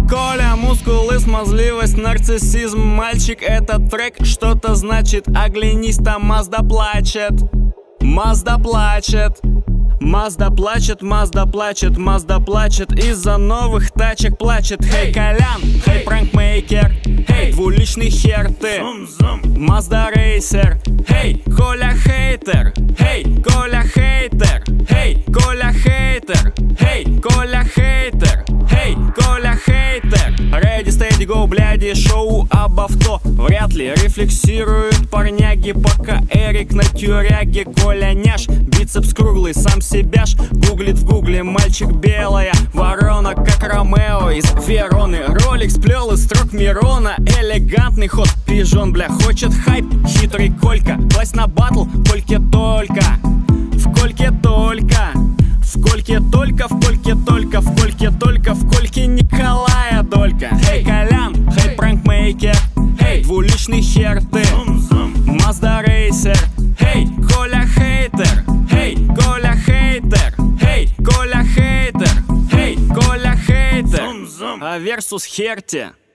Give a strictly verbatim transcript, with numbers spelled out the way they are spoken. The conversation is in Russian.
Коля, мускулы, смазливость, нарциссизм. Мальчик, этот трек что-то значит. Оглянись, там Мазда плачет. Мазда плачет. Мазда плачет, Мазда плачет, Мазда плачет. Из-за новых тачек плачет. Хей, Колян, хей, пранкмейкер, хей, двуличный хер ты, Мазда рейсер. Хей, Коля хейтер, хей, Коля хейтер, хей, Коля хейтер, хей, Коля хейтер, хей, Коля хейтер. Ready, steady, go, бляди, шоу об авто вряд ли рефлексируют парняги, пока Эрик на тюряге. Коля няш, бицепс круглый, сам себя ж гуглит в гугле. Мальчик белая ворона, как Ромео из Вероны. Ролик сплел из строк Мирона. Элегантный ход, пижон, бля, хочет хайп. Хитрый Колька, власть на батл, Кольке только, в Кольке только, в Кольке только, в Кольке только, в Кольке только, в Кольке Николая Долька. Хей, Колян, хей, пранкмейкер, хей, двуличный хер ты, Мазда рейсер. Хей, Коля хейтер, хей, Коля хейтер, хей, Коля хейтер, хей, Коля хейтер. А версус Херти.